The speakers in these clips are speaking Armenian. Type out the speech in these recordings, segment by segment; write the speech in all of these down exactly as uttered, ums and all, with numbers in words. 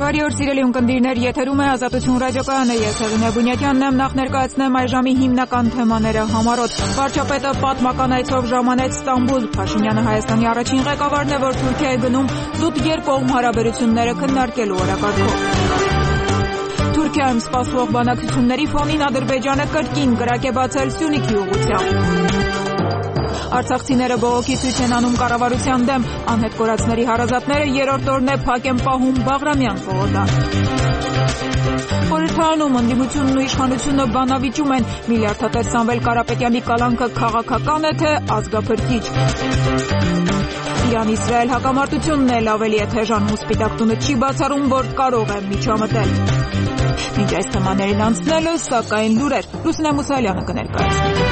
Բարի օր սիրելի ունկնդիրներ, եթերում է Ազատություն ռադիոկայանը, ես Հեղինե Բունյակյանն եմ, նախ ներկայացնեմ այս ժամի հիմնական թեմաները համառոտ։ Վարչապետը պատմական այցով ժամանեց Ստամբուլ, Փաշինյանը Հայաստանի առաջին ղեկավարն է, որ Թուրքիա է գնում զուտ երկկողմ հարաբերությունները քննարկելու օրակարգով։ Թուրքիայում սպասվող բանակցությունների ֆոնին Ադրբեջանը կրկին կրակ է բացել Սյունիքի ուղղությամբ։ Արցախցիները բողոքի ցույց են անում կառավարության դեմ, անհետ կորածների հարազատները երրորդ օրն է փակ են պահում Բաղրամյան պողոտան։ Խորհրդարանում ընդդիմությունն ու իշխանությունը բանավիճում են, միլիարդատեր Սամվել Կարապետյանի կալանքը քաղաքական է թե ազգափրկիչ։ Իրան-Իսրայել հակամարտությունն էլ ավելի է թեժանում, Սպիտակ տունը չի բացառում, որ կարող է միջամտել։ Մինչ այս թեմաներին անցնելը, սակայն լուրեր, Լուսինե Մուսալյանը կներկայացնի։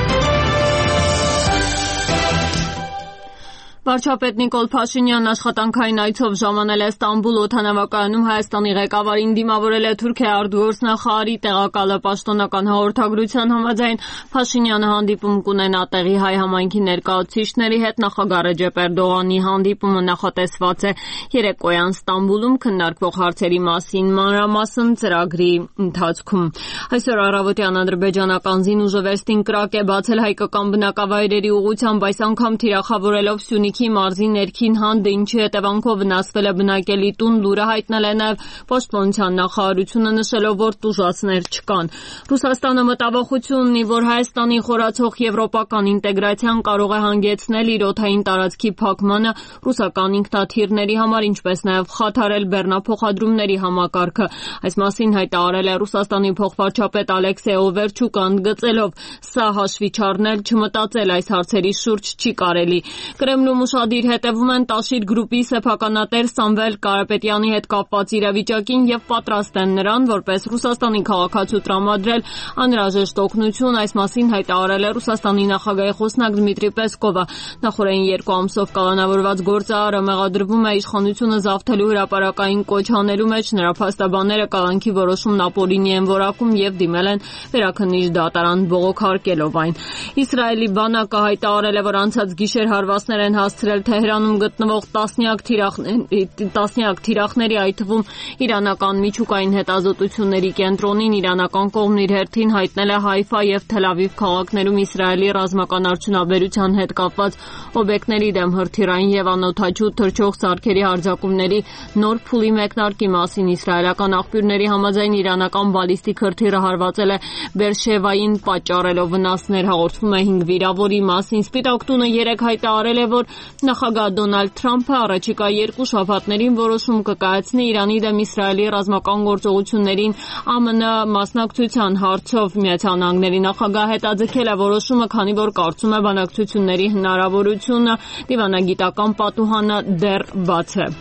Վարչապետ Նիկոլ Փաշինյանն աշխատանքային այցով ժամանել է Ստամբուլ օդանավակայանում Հայաստանի ղեկավարին դիմավորել է Թուրքիայի արտգործնախարարի տեղակալը պաշտոնական հաղորդագրության համաձայն Փաշինյանը հանդիպում կունենա տեղի հայ համայնքի ներկայացուցիչների հետ, նախագահ Ռեջեփ Էրդողանի հանդիպումը նախատեսված է երեկոյան Ստամբուլում քննարկվող հարցերի մասին մանրամասն ծրագրի ընթացքում։ Այսօր առավոտյան ադրբեջանական զինուժը վեստին կրակ է բացել հայկական բնակավայրերի ուղղությամբ, այս անգամ թիրախավորելով Սյունիքի մարզի ներքին հանդը, ինչի հետևանքով վնասվել է բնակելի տուն, լուրը հայտնել է նաև Պաշտպանության նախարարությունը, նշելով, որ տուժածներ չկան։ Ռուսաստանը մտավախություն ունի, որ Հայաստանի խորացող եվրոպական ինտեգրացիան կարող է հանգեցնել իր օդային տարածքի փակմանը ռուսական ինքնաթիռների համար, ինչպես նաև խաթարել բեռնափոխադրումների համակարգը։ Այս մասին հայտարարել է Ռուսաստանի փոխվարչապետ Ալեքսեյ Օվերչուկը, ընդգծելով, սա հաշվի չառնել, չմտածել այս հարցերի շուրջ չի կարելի։ Կրեմլում ուշադիր հետևում են Տաշիր գրուպի սեփականատեր Սամվել Կարապետյանի հետ կապված իրավիճակին եւ պատրաստ են նրան, որպես Ռուսաստանի քաղաքացու տրամադրել անհրաժեշտ օգնություն, այս մասին հայտարարել է Ռուսաստանի նախագահի խոսնակ Դմիտրի Պեսկովը։ Նախորդին երկու ամսով կալանավորված գործարարը մեղադրվում է իշխանությունը զավթելու հրապարակային կոչ հանելու մեջ, նրա փաստաբանները կալանքի որոշումն ապօրինի են որակում եւ դիմել են վերաքննիչ դատարան բողոքարկելով այն։ Իսրայելի բանակը հայտարարել է, որ անցած գիշեր հարվածներ են հասցրել Թեհրանում գտնվող տասնյակ թիրախների, տասնյակ թիրախների, այդ թվում իրանական միջուկային հետազոտությունների կենտրոնին, իրանական կողմն իր հերթին հայտնել է Հայֆա եւ Թել Ավիվ քաղաքներում Իսրայելի ռազմական արդյունաբերության հետ կապված օբյեկտների դեմ հրթիռային եւ անօդաչու թռչող սարքերի հարձակումների նոր փուլի մեկնարկի մասին իսրայելական աղբյուրների համաձայն իրանական բալիստիկ հրթիռը հարվածել է Բերշևային, պատճառելով վնասներ, հաղորդվում է հինգ վիրավորի մասին։ Սպիտակ տունը երեք հայտարարել է, որ նախագահ Դոնալդ Թրամփը առաջիկա երկու շաբաթներին որոշում կկայացնի Իրանի դեմ Իսրայելի ռազմական գործողություններին Α M N մասնակցության հարցով։ Միացյալ Նահանգների նախագահը հետաձգել է որոշումը, քանի որ կարծում է բանակցությունների հնարավորությունը դիվանագիտական պատուհանը դեռ բաց է։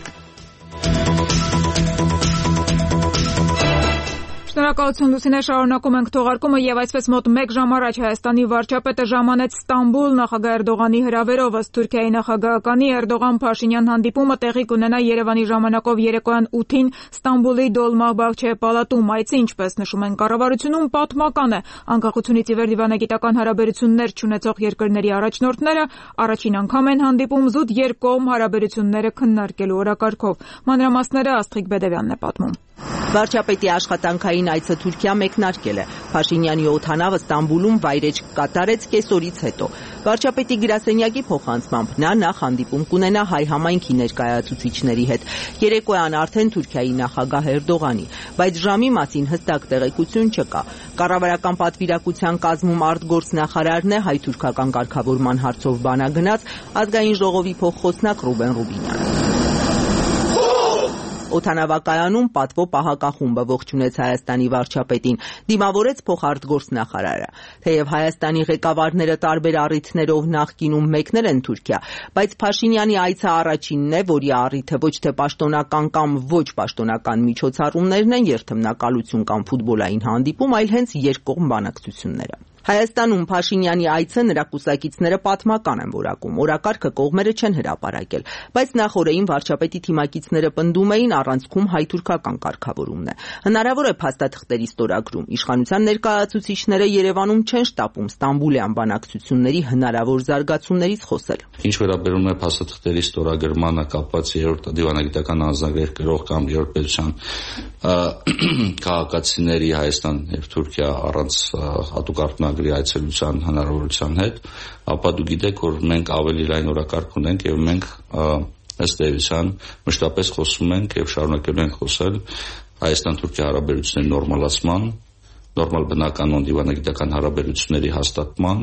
Շնորհակալություն Լուսինե, շարունակում ենք թողարկումը եւ այսպես մոտ մեկ ժամ առաջ Հայաստանի վարչապետը ժամանեց Ստամբուլ նախագահ Էրդողանի հրավերով, ըստ Թուրքիայի նախագահականի Էրդողան-Փաշինյան հանդիպումը տեղի կունենա Երևանի ժամանակով երեկոյան ութին Ստամբուլի Դոլմաղ-Բաղչե պալատում։ Այցը, ինչպես նշում են կառավարությունում, պատմական է։ Անկախությունից ի վեր դիվանագիտական հարաբերություններ չունեցող երկրների առաջնորդները առաջին անգամ են հանդիպում զուտ երկկողմ հարաբերությունները քննարկելու օրակարգով։ Մանրամասները Աստղիկ Բեդևյանն է պատմում։ Վարչապետի աշխատանքային այցը Թուրքիա մեկնարկել է։ Փաշինյանի օդանավը Ստամբուլում վայրեջք կատարեց կեսօրից հետո։ Վարչապետի գրասենյակի փոխանցմամբ նա նախ հանդիպում կունենա հայ համայնքի ներկայացուցիչների հետ։ Երեկոյան արդեն Թուրքիայի նախագահ Էրդողանի, բայց ժամի մասին հստակ տեղեկություն չկա։ Կառավարական պատվիրակության կազմում արտգործնախարարն է հայ-թուրքական կարգավորման հարցով բանագնաց ազգային ժողովի փոխխոսնակ Ռուբեն Ռուբինյանը։ Օդանավակայանում պատվո պահակախումբը ողջունեց Հայաստանի վարչապետին, դիմավորեց փոխարտգործնախարարը։ Թեև Հայաստանի ղեկավարները տարբեր առիթներով նախկինում մեկնել են Թուրքիա, բայց Փաշինյանի այցը առաջինն է, որի առիթը ոչ թե պաշտոնական կամ ոչ պաշտոնական միջոցառումներն են, երթմնակալություն կամ ֆուտբոլային հանդիպում, այլ հենց երկկողմ բանակցությունները։ Հայաստանում Փաշինյանի այցը նրա կուսակիցները պատմական են որակում, օրակարգը կողմերը չեն հրապարակել, բայց նախօրեին վարչապետի թիմակիցները պնդում էին առանցքում հայ-թուրքական կարգավորումն է։ Հնարավոր է փաստաթղթերի ստորագրում, իշխանության ներկայացուցիչները Երևանում չեն շտապում Ստամբուլյան բանակցությունների հնարավոր զարգացումներից խոսել։ Ինչ վերաբերում է փաստաթղթերի ստորագրմանը կապված երրորդ դիվանագիտական անձնագրեր գրող կամ երրորդ պետության քաղաքացիների Հայաստան եւ Թուրքիա առանց հատուկ արտոնագրի այցելության հնարավորության հետ, ապա դու գիտեք, որ մենք ավելի լայն օրակարգ ունենք եւ մենք ըստ էության մշտապես խոսում ենք եւ շարունակելու ենք խոսել Հայաստան-Թուրքիա հարաբերությունների նորմալացման, նորմալ բնականon դիվանագիտական հարաբերությունների հաստատման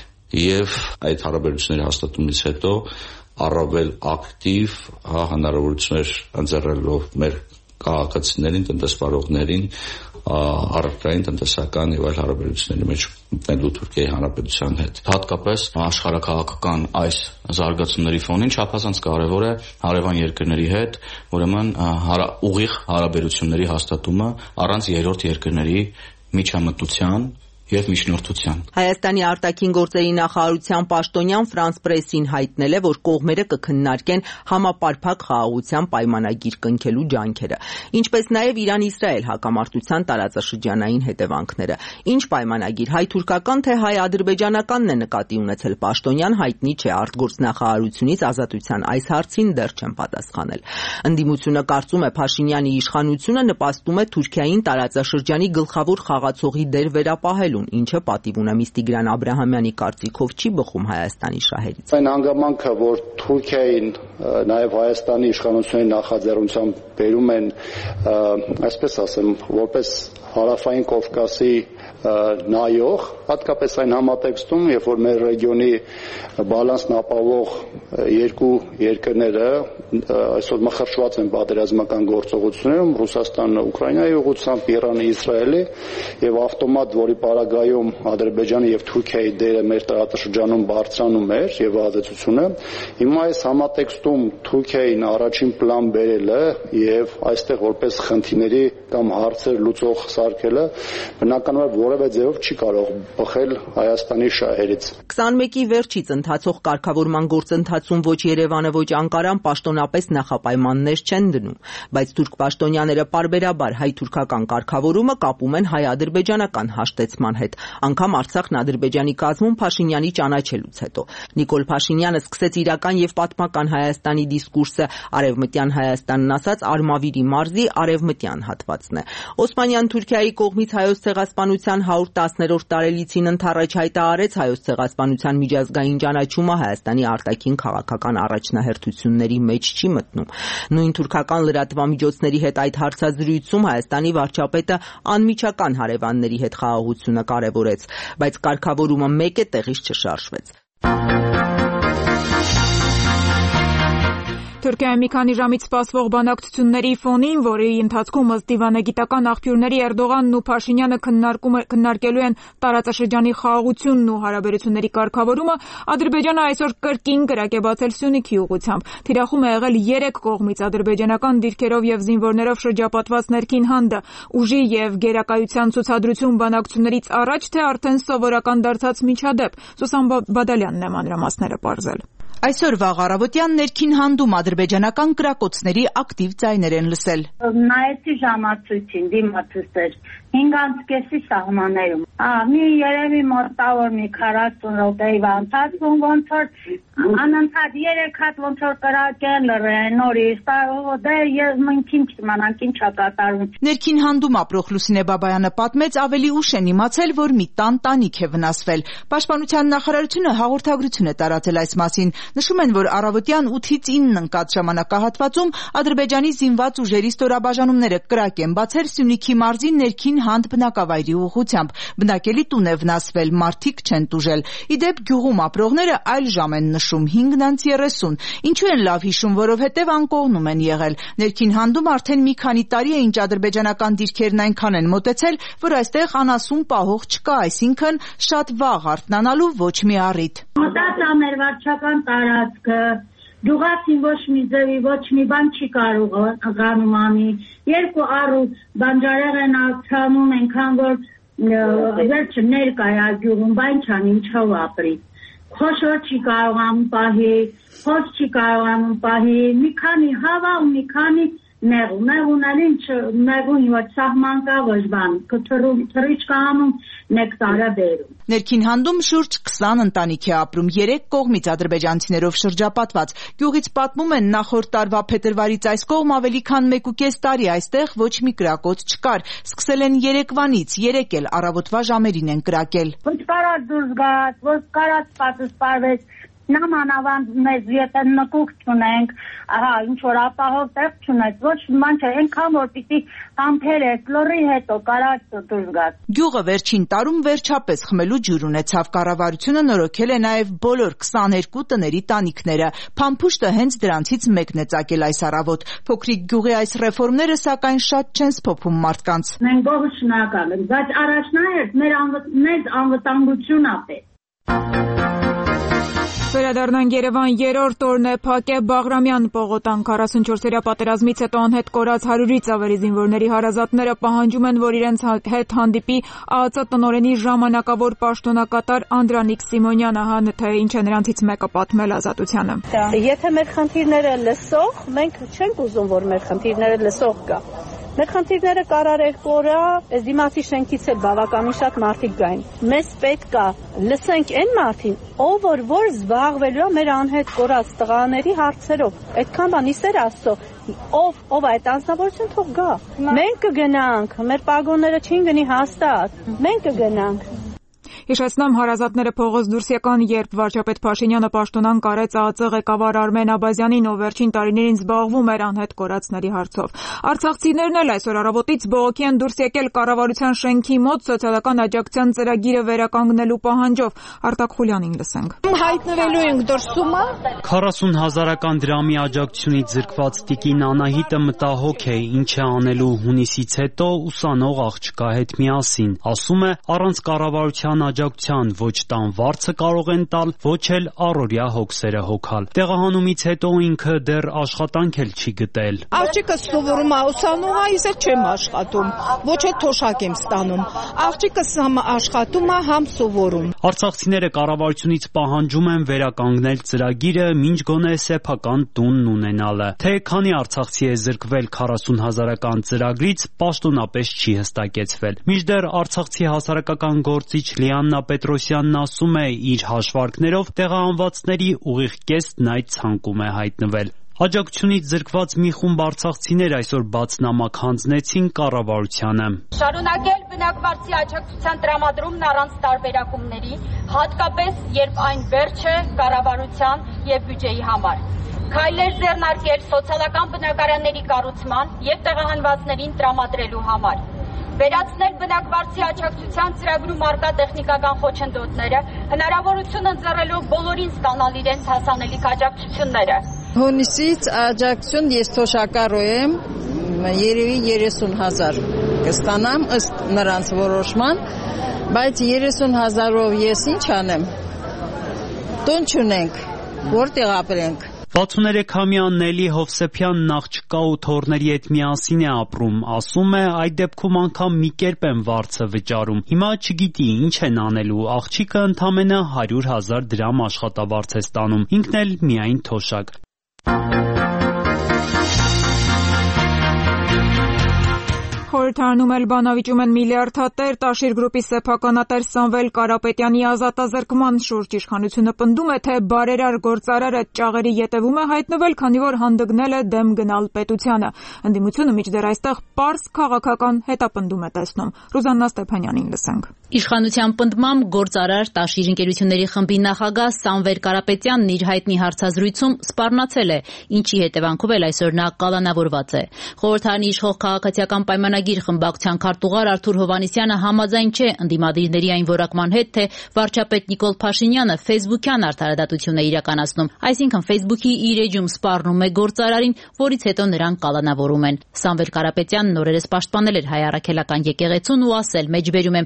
եւ այդ հարաբերությունների հաստատումից հետո առավել ակտիվ հնարավորություններ ընձեռելով մեր քաղաքացիներին, տնտեսվարողներին առարկային տնտեսական եւ այլ հարաբերությունների մեջ մտնելու Թուրքիայի Հանրապետության հետ։ Հատկապես աշխարհաքաղաքական այս զարգացումների ֆոնին չափազանց կարևոր է հարևան երկրների հետ, ուրեմն ուղիղ հարաբերությունների հաստատումը առանց երրորդ երկրների միջամտության եւ միջնորդության։ Հայաստանի արտաքին գործերի նախարարության պաշտոնյան Ֆրանս Պրեսին հայտնել է, որ կողմերը կքննարկեն համապարփակ խաղաղության պայմանագիր կնքելու ջանքերը, ինչպես նաեւ Իրան-Իսրայել հակամարտության տարածաշրջանային հետևանքները։ Ինչ պայմանագիր, հայ-թուրքական թե հայ-ադրբեջանականն է նկատի ունեցել պաշտոնյան, հայտնի չէ, արտգործնախարարությունից ազատության այս հարցին դեռ չեն պատասխանել։ Ընդդիմությունը կարծում է Փաշինյանի իշխանությունը նպաստում է Թուրքիային տարածաշրջանի գլխավոր խաղացողի դեր վերապահել, ինչը պատիվ ունեմից Տիգրան Աբրահամյանի կարծիքով չի բխում Հայաստանի շահերից։ Այն հանգամանքը, որ Թուրքիային նաև Հայաստանի իշխանությունների նախաձեռնությամբ բերում են, այսպես ասեմ, որպես հարավային Կովկասի նայող, հատկապես այն համատեքստում, երբ որ մեր ռեգիոնի բալանսն ապահովող երկու երկրները այսօր մխրճված են պատերազմական գործողություններում, Ռուսաստանը Ուկրաինայի ուղղությամբ, Իրանը Իսրայելի, եւ ավտոմատ, որի պարագայում Ադրբեջանի եւ Թուրքիայի դերը մեր տարածաշրջանում բարձրանում էր եւ ազդեցությունը, հիմա այս համատեքստում Թուրքիային առաջին պլան բերելը եւ այստեղ որպես խնդիրների կամ հարցեր լուծող սարքելը բնականաբար որևէ ձևով չի կարող բխել Հայաստանի շահերից։ քսանմեկի վերջից ընթացող կարգավորման գործընթացում ոչ Երևանը, ոչ Անկարան պաշտոնապես նախապայմաններ չեն դնում, բայց թուրք պաշտոնյաները պարբերաբար հայ-թուրքական կարգավորումը կապում են հայ-ադրբեջանական հաշտեցման հետ, անգամ Արցախն Ադրբեջանի կազմում Փաշինյանի ճանաչելուց հետո։ Նիկոլ Փաշինյանը սկսեց իրական եւ պատմական Հայաստանի դիսկուրսը, արևմտյան Հայաստանն ասած Արմավիրի մարզի արևմտյան հատվածն է։ Օսմանյան Թուրքիայի կողմից հայոց ցեղասպանության հարյուր տասներորդ տարելիցին ընթառաջ հայտարարեց հայոց ցեղասպանության միջազգային ճանաչումը Հայաստանի արտաքին քաղաքական առաջնահերթությունների մեջ չի մտնում։ Նույն թուրքական լրատվամիջոցների հետ այդ հարցազրույցում Հայաստանի վարչապետը անմիջական հարևանների հետ խաղաղությունը կարևորեց, բայց կարգավորումը մեկ է տեղից չշարժվեց։ Թուրքիայում մի քանի ժամից սպասվող բանակցությունների ֆոնին, որի ընթացքում ըստ դիվանագիտական աղբյուրների Էրդողանն ու Փաշինյանը քննարկելու են տարածաշրջանի խաղաղությունն ու հարաբերությունների կարգավորումը, Ադրբեջանը այսօր կրկին կրակ է բացել Սյունիքի ուղղությամբ։ Թիրախում է եղել երեք կողմից ադրբեջանական դիրքերով եւ զինվորներով շրջապատված ներքին հանդը, ուժի եւ գերակայության ցուցադրություն բանակցություններից առաջ, թե արդեն սովորական դարձած միջադեպ։ Սուսան Բադալյանն է մանրամասները պարզել։ Այսօր վաղ առավոտյան ներքին հանդում ադրբեջանական կրակոցների ակտիվ ձայներ են լսել։ Նայեցի ժամացույցին, դիմացույց էր հինգ կեսի սահմաններում։ Մի երևի մոտավոր մի քառասուն րոպեի ընթացքում ոնց որ անընդհատ երեք հատ ոնց որ կրակեն լռեն նորից, դե ես մենք ինչ իմանանք ինչ է կատարվում։ Ներքին հանդում ապրող Լուսինե Բաբայանը պատմեց, ավելի ուշ են իմացել, որ մի տան տանիք է վնասվել։ Պաշտպանության նախարարությունը հաղորդագրություն է տարածել այս մասին։ Նշում են, որ առավոտյան ութից ինը ընկած ժամանակահատվածում Ադրբեջանի զինված ուժերի ստորաբաժանումները կրակ են բացել Սյունիքի մարզի ներքին հանդ բնակավայրի ուղղությամբ։ Բնակելի տուն է վնասվել, մարդիկ չեն տուժել։ Ի դեպ գյուղում ապրողները այլ ժամ են նշում հինգ երեսուն։ Ինչու են լավ հիշում, որովհետև անկողնում են եղել։ Ներքին հանդում արդեն մի քանի տարի է, ինչ ադրբեջանական դիրքերն այնքան են մոտեցել, որ այստեղ անասուն պահող չկա, այսինքն շատ վաղ արթնանալու ոչ մի առիթ։ Մտածա մեր վարչական տարածքը, գյուղացին ոչ մի ձևի, ոչ մի բան չի կարող գանում անի։ Երկու առու բանջարեղեն ակցանում, այնքան որ վերջը ներկայա գյուղում, բայց չան ինչով ապրի։ Խոշոր չի կարողանում պահի, խոշ չի կարողանում պահի, մի քանի հավա ու մի քանի Մեղու, մեղուն էլ ինչ, մեղուն ոչ սահման կա, ոչ բան, թրիչ կանում, նեկտարը բերում։ Ներքին հանդում շուրջ քսան ընտանիք է ապրում, երեք կողմից ադրբեջանցիներով շրջապատված։ Գյուղից պատմում են նախորդ տարվա փետրվարից այս կողմ ավելի քան մեկ ու կես տարի այստեղ ոչ մի կրակոց չկար։ Սկսել են երեկվանից, երեք էլ առավոտվա ժամերին են կրակել։ Ոչ կարած դուրս գաց, ոչ կարած սպասը սպարվեց, Նամանավանդ մեզ եթե նկուկ չունենք, ահա ինչ-որ ապահով տեղ չունենք, ոչ ման չէ, ենքան որ պիտի համբեր է, կլորի հետո կարած դուրս գաց։ Գյուղը վերջին տարում վերջապես խմելու ջուր ունեցավ, կառավարությունը նորոգել է նաև բոլոր քսաներկու տների տանիքները։ Փամփուշտը հենց դրանցից մեկն է ծագել այս առավոտ։ Փոքրիկ գյուղի այս ռեֆորմները սակայն շատ չեն սփոփում մարդկանց։ Մենք գողը շնորհակալ ենք, բայց առաջնահերթ մեր անվտանգությունն է պետք։ Վերադառնանք Երևան, երրորդ օրն է փակ է Բաղրամյան պողոտան քառասունչորսերյա պատերազմից հետո անհետ կորած հարյուրից ավելի զինվորների հարազատները պահանջում են, որ իրենց հետ հանդիպի ԱԱԾ տնօրենի ժամանակավոր պաշտոնակատար Անդրանիկ Սիմոնյանը, հան թե ինչ է նրանցից մեկը պատմել Ազատությանը։ Եթե մեր խնդիրները լսող, մենք չենք ուզում, որ մեր խնդիրները լսող գա։ Մեր խնդիրները կարար երկու օր է, այս դիմացի շենքից էլ բավականին շատ մարդիկ գային։ Մեզ պետք է լսենք այն մարդին, ով որ որ զբաղվելու է մեր անհետ կորած տղաների հարցերով։ Այդքան բան իսեր Աստծո, ով ով այդ անձնավորություն թող գա։ Մենք կգնանք, մեր պագոնները չին գնի հաստատ։ Մենք կգնանք։ Հիշեցնեմ, հարազատները փողոց դուրս եկան, երբ վարչապետ Փաշինյանը պաշտոնան կարեց ԱԱԾ ղեկավար Արմեն Աբազյանին, ով վերջին տարիներին զբաղվում էր անհետ կորածների հարցով։ Արցախցիներն էլ այսօր առավոտից բողոքի են դուրս եկել կառավարության շենքի մոտ սոցիալական աջակցության ծրագիրը վերականգնելու պահանջով։ Արտակ Խուլյանին լսենք։ Հայտնվելու ենք դրսում։ քառասուն հազարական դրամի աջակցությունից զրկված տիկին Անահիտը մտահոգ է, ինչ է անելու հունիսից հետո ուսանող աղջկա հետ միասին։ Ասում է, առանց կառավարության աջակցության ոչ տան վարձը կարող են տալ, ոչ էլ առօրյա հոգսերը հոգալ։ Տեղահանումից հետո ինքը դեռ աշխատանք էլ չի գտել։ Աղջիկը սովորում է ուսանող է, ես էլ չեմ աշխատում, ոչ էլ թոշակ եմ ստանում։ Աղջիկս համ աշխատում է, համ սովորում։ Արցախցիները կառավարությունից պահանջում են վերականգնել ծրագիրը, մինչ գոնե սեփական տունն ունենալը։ Թե քանի արցախցի է զրկվել քառասուն հազարական ծրագրից, պաշտոնապես չի հստակեցվել։ Մինչդեռ արցախցի հասարակական գործիչ Լիաննա Պետրոսյանն ասում է, իր հաշվարկներով տեղահանվածների ուղիղ կեսն այդ ցանկում է հայտնվել։ Աջակցությունից զրկված մի խումբ արցախցիներ այսօր բացնամակ հանձնեցին կառավարությանը։ Շարունակել բնակվարձի աջակցության տրամադրումն առանց տարբերակումների, հատկապես երբ այն վերջ է կառավարության եւ բյուջեի համար։ Քայլեր ձեռնարկել սոցիալական բնակարանների կառուցման եւ տեղահանվածներին տրամադրելու համար։ Վերացնել բնակվարձի աջակցության ծրագրում առկա տեխնիկական խոչընդոտները, հնարավորություն ընձեռելով բոլորին ստանալ իրենց հասանելիք աջակցությունները։ Հունիսից աջակցություն ես թոշակառու եմ, երևի երեսուն հազար կստանամ ըստ նրանց որոշման, բայց երեսուն հազարով ես ինչ անեմ, տուն չունենք, որտեղ ապրենք։ վաթսուներեքամյա Նելի Հովսեփյանն աղջկա ու թոռների հետ միասին է ապրում, ասում է, այդ դեպքում անգամ մի կերպ են վարձը վճարում։ Հիմա չգիտի ինչ են անելու, աղջիկը ընդամենը հարյուր հազար դրամ աշխատավարձ է ստանում, ինքն էլ միայն թոշակ։ Խորհրդարանում էլ բանավիճում են միլիարդատեր Տաշիր գրուպի սեփականատեր Սամվել Կարապետյանի ազատազրկման շուրջ։ Իշխանությունը պնդում է, թե բարերար գործարարը ճաղերի ետևում է հայտնվել, քանի որ հանդգնել է դեմ գնալ պետությանը։ Ընդդիմությունը մինչդեռ այստեղ պարզ քաղաքական հետապնդում է տեսնում։ Ռուզաննա Ստեփանյանին լսենք։ Իշխանության պնդմամբ գործարար Տաշիր ընկերությունների խմբի նախագահ Սամվել Կարապետյանն իր հայտնի հարցազրույցում սպառնացել է, ինչի հետևանքով էլ այսօր նա կալանավորված է։ Խորհրդարանի իշխող քաղաքացիական պայմանագիր խմբակցության քարտուղար Արթուր Հովհաննիսյանը համաձայն չէ ընդդիմադիրների այն որակման հետ, թե վարչապետ Նիկոլ Փաշինյանը ֆեյսբուքյան արդարադատություն է իրականացնում, այսինքն ֆեյսբուքի իր էջում սպառնում է գործարարին, որից հետո նրան կալանավորում են։ Սամվել Կարապետյանն օրերս պաշտպանել էր հայ առաքելական եկեղեցուն ու ասել՝ մեջբերում եմ, ես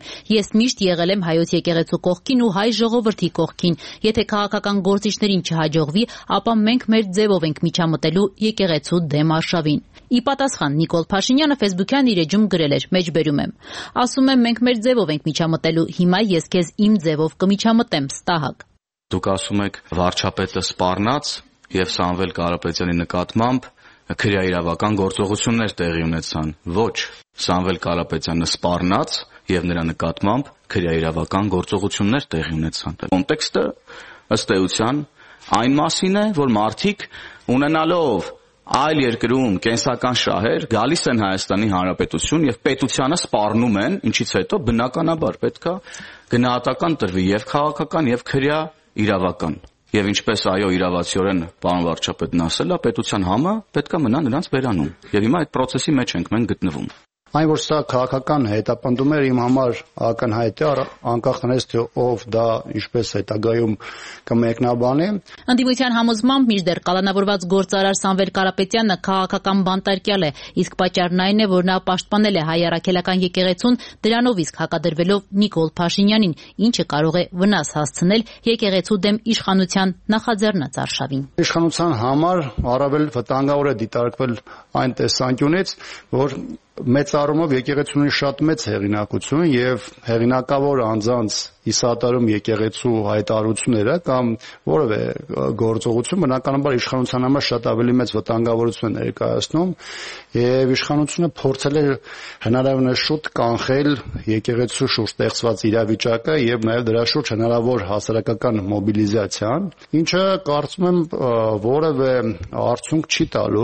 Ես միշտ եղել եմ հայոց եկեղեցու կողքին ու հայ ժողովրդի կողքին։ Եթե քաղաքական գործիչներին չհաջողվի, ապա մենք մեր ձևով ենք միջամտելու եկեղեցու դեմ արշավին։ Ի պատասխան Նիկոլ Փաշինյանը Facebook-յան իր էջում գրել էր. «Մեջբերում եմ։ Ասում եմ մենք մեր ձևով ենք միջամտելու, հիմա ես քեզ իմ ձևով կմիջամտեմ, ստահակ»։ Դուք ասում եք վարչապետը սպառնաց եւ Սամվել Կարապետյանի նկատմամբ քրեաիրավական գործողություններ տեղի ունեցան։ Ոչ, Սամվել Կարապետյանը սպառնաց եւ նրա նկատմամբ քրեաիրավական գործողություններ տեղի ունեցան։ Կոնտեքստը ըստ էության այն մասին է, որ մարդիկ ունենալով այլ երկրում կենսական շահեր գալիս են Հայաստանի Հանրապետություն եւ պետությանը սպառնում են, ինչից հետո բնականաբար պետքա գնահատական տրվի եւ քաղաքական եւ քրեա իրավական։ Եվ ինչպես այո իրավացիորեն պարոն վարչապետն ասել է, պետության համը պետքա մնա նրանց բերանում։ Եվ հիմա այդ process-ի մեջ ենք մենք գտնվում։ Այն որ սա քաղաքական հետապնդում էր իմ համար ակնհայտ է, անկախ նրանից թե ով դա ինչպես հետագայում կմեկնաբանի։ Ընդդիմության համոզմամբ մինչդեռ կալանավորված գործարար Սամվել Կարապետյանը քաղաքական բանտարկյալ է, իսկ պատճառն այն է, որ նա պաշտպանել է հայ առաքելական եկեղեցուն, դրանով իսկ հակադրվելով Նիկոլ Փաշինյանին, ինչը կարող է վնաս հասցնել եկեղեցու դեմ իշխանության նախաձեռնած արշավին։ Իշխանության համար առավել վտանգավոր է դիտարկվել այն տեսանկյունից, որ մեծ առումով եկեղեցուն ունի շատ մեծ հեղինակություն եւ հեղինակավոր անձանց իսատարում եկեղեցու հայտարարությունները կամ որևէ գործողություն բնականաբար իշխանության համար շատ ավելի մեծ վտանգավորություն է ներկայացնում եւ իշխանությունը փորձել է հնարավորինս շուտ կանխել եկեղեցու շուրջ ստեղծված իրավիճակը եւ նաեւ դրա շուրջ հնարավոր հասարակական մոբիլիզացիան, ինչը կարծում եմ որևէ արդյունք չի տալու։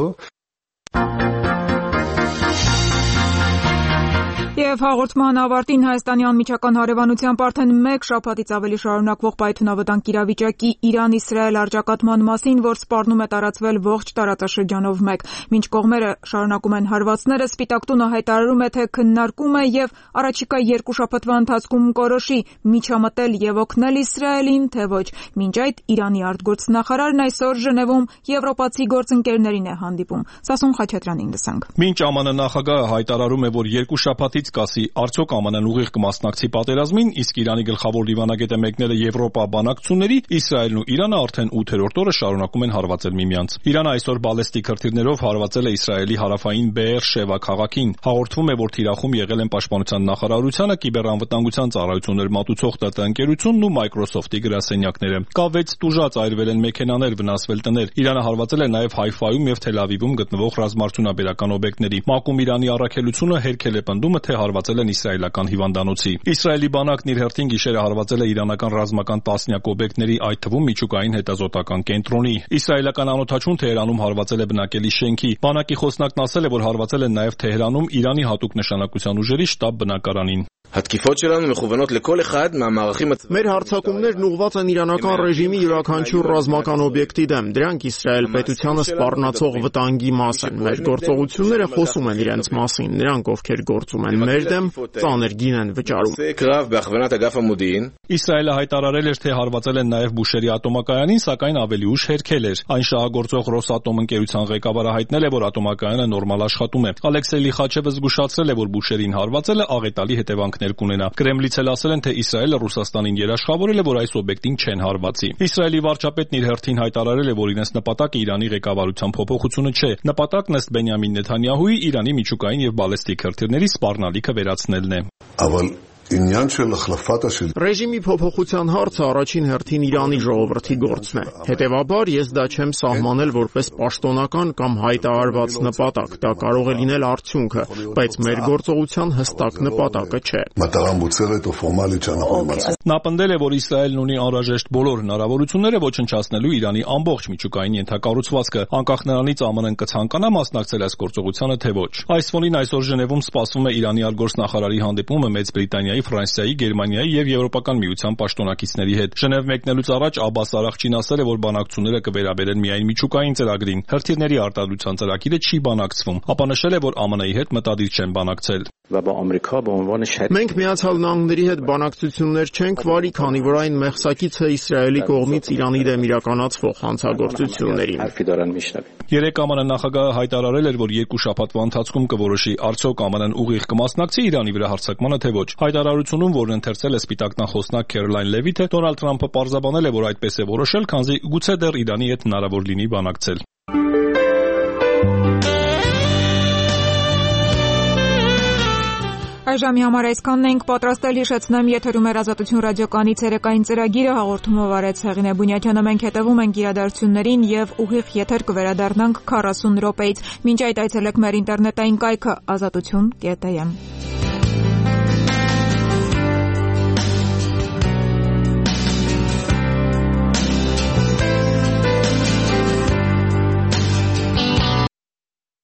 Եվ հաղորդման ավարտին Հայաստանի անմիջական հարևանությամբ արդեն մեկ շաբաթից ավելի շարունակվող պայթունավտանգ իրավիճակի Իրան-Իսրայել առճակատման մասին, որ սպառնում է տարածվել ողջ տարածաշրջանով մեկ։ Մինչ կողմերը շարունակում են հարվածները, Սպիտակ տունը հայտարարում է, թե քննարկում է եւ առաջիկա երկու շաբաթվա ընթացքում կորոշի միջամտել եւ օգնել Իսրայելին, թե ոչ։ Մինչ այդ Իրանի արտգործնախարարն այսօր Ժնևում եվրոպացի գործընկերներին է հանդիպում։ Սասուն Խաչատրյանին լսանք։ Մինչ ԱՄՆ նախագահը հայտարարում է, որ երկու շաբաթից կասի արդյոք ԱՄՆ-ն ուղիղ կմասնակցի պատերազմին, իսկ Իրանի գլխավոր դիվանագետը մեկնել է Եվրոպա բանակցությունների, Իսրայելն ու Իրանը արդեն ութերորդ օրը շարունակում են հարվածել միմյանց։ Իրանը այսօր բալեստիկ հրթիռներով հարվածել է Իսրայելի հարավային Բեեր-Շևա քաղաքին։ Հաղորդվում է, որ թիրախում եղել են Պաշտպանության նախարարությունը, կիբեռանվտանգության ծառայություններ մատուցող ՏՏ ընկերությունն ու Microsoft-ի գրասենյակները։ Կա վեց տուժած այրվել են մեքենաներ, վնասվել տներ։ Իրանը հարվածել է նաև Հայֆայում եւ Թել Ավիվում գտնվող ռազմարտունաբերական օբյեկտների։ ՄԱԿ-ում Իրանի առաքելությունը հերքել է պնդումը, թե հարվածել են իսրայելական հիվանդանոցի։ Իսրայելի բանակն իր հերթին գիշերը հարվածել է իրանական ռազմական տասնյակ օբյեկտների, այդ թվում միջուկային հետազոտական կենտրոնի։ Իսրայելական անօդաչուն Թեհրանում հարվածել է բնակելի շենքի։ Բանակի խոսնակն ասել է, որ հարվածել են նաև Թեհրանում Իրանի հատուկ նշանակության ուժերի շտաբ բնակարանին։ Մեր հարձակումներն ուղղված են իրանական ռեժիմի յուրաքանչյուր ռազմական օբյեկտի դեմ։ Դրանք Իսրայել պետությանը սպառնացող վտանգի մաս են։ Մեր գործողությունները խոսում են իրենց մասին։ Նրանք, ովքեր գործում են մեր դեմ, ծանր գին են վճարում։ Իսրայելը հայտարարել էր, թե հարվածել են նաև Բուշերի ատոմակայանին, սակայն ավելի ուշ հերքել էր։ Այն շահագործող Ռոսատոմ ընկերության ղեկավարը հայտնել է, որ ատոմակայանը նորմալ աշխատում է։ Ալեքսեյ Լիխաչևը զգուշացրել է, որ Բուշերին հարվածելը աղետալի հետևանքներ կունենա։ Կրեմլից էլ ասել են, թե Իսրայելը Ռուսաստանին երաշխավորել է, որ այս օբյեկտին չեն հարվածի։ Իսրայելի վարչապետն իր հերթին հայտարարել է, որ իրենց նպատակը Իրանի ղեկավարության փոփոխությունը չէ։ Նպատակն ըստ Բենյամին Նեթանյահուի Իրանի միջուկային եւ բալեստիկ հրթիռների սպառնալիքը վերացնելն է։ Ռեժիմի փոփոխության հարցը առաջին հերթին Իրանի ժողովրդի գործն է։ Հետևաբար ես դա չեմ սահմանել որպես պաշտոնական կամ հայտարարված նպատակ, դա կարող է լինել արդյունքը, բայց մեր գործողության հստակ նպատակը չէ։ Նա պնդել է, որ Իսրայելն ունի անհրաժեշտ բոլոր հնարավորությունները ոչնչացնելու Իրանի ամբողջ միջուկային ենթակառուցվածքը, անկախ նրանից ԱՄՆ-ն կցանկանա մասնակցել այս գործողությանը թե ոչ։ Այս ֆոնին այսօր Ժնևում սպասվում է Իրանի արտգործնախարարի հանդիպումը Մեծ Բրիտանիայի, Ֆրանսիայի, Գերմանիայի եւ Եվրոպական միության պաշտոնակիցների հետ։ Ժնև մեկնելուց առաջ Աբբաս Արաղչին ասել է, որ բանակցությունները կվերաբերեն միայն միջուկային ծրագրին։ Հրթիռների արտադրության ծրագիրը չի բանակցվում, ապա նշել է, որ ԱՄՆ-ի հետ մտադիր չեն բանակցել։ Մենք Միացյալ Նահանգների հետ բանակցություններ չենք վարի, քանի որ այն մեղսակից է Իսրայելի կողմից Իրանի դեմ իրականացվող հանցագործություններին։ Երեկ ԱՄՆ նախագահը հայտարարել էր, որ երկու շաբաթվա ընթացքում կորոշի արդյոք ԱՄՆ-ն ուղիղ կմասնակցի Իրանի վրա հարձակմանը, թե ոչ։ Հայտարարությունում, որն ընթերցել է սպիտակ նախոսնակ Քերոլայն Լևիթը, Դոնալդ Թրամփը պարզաբանել է, որ այդպես է որոշել, քանզի գուցե դեռ Իրանի հետ հնարավոր լինի բանակցել։ Այժմի համար այսքանն ենք պատրաստել, հիշեցնեմ, եթերում էր Ազատություն ռադիոկայանի ցերեկային ծրագիրը, հաղորդումով արեց Հեղինե Բունյակյանը, մենք հետևում ենք իրադարձություններին եւ ուղիղ եթեր կվերադառնանք քառասուն րոպեից։ Մինչ այդ այցելեք մեր ինտերնետային կայքը ազատություն կետ am։